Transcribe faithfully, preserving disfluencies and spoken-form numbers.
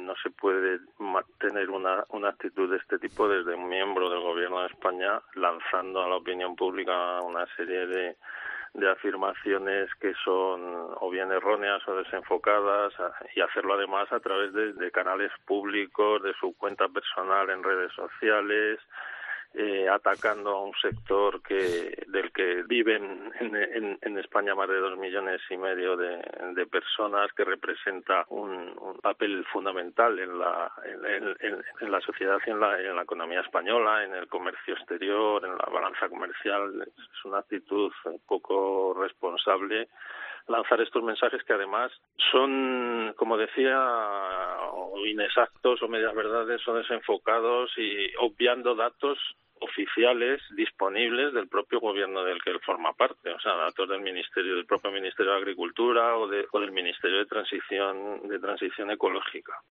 no se puede tener una, una actitud de este tipo desde un miembro del Gobierno de España lanzando a la opinión pública una serie de, de afirmaciones que son o bien erróneas o desenfocadas, y hacerlo además a través de, de canales públicos, de su cuenta personal en redes sociales, Eh, atacando a un sector que del que viven en, en, en España más de dos millones y medio de, de personas, que representa un, un papel fundamental en la en, en, en la sociedad y en la, en la economía española, en el comercio exterior, en la balanza comercial. Es una actitud poco responsable lanzar estos mensajes, que además son, como decía, o inexactos o medias verdades, o desenfocados y obviando datos oficiales disponibles del propio gobierno del que él forma parte, o sea, datos del ministerio, del propio Ministerio de Agricultura o, de, o del Ministerio de Transición de Transición Ecológica.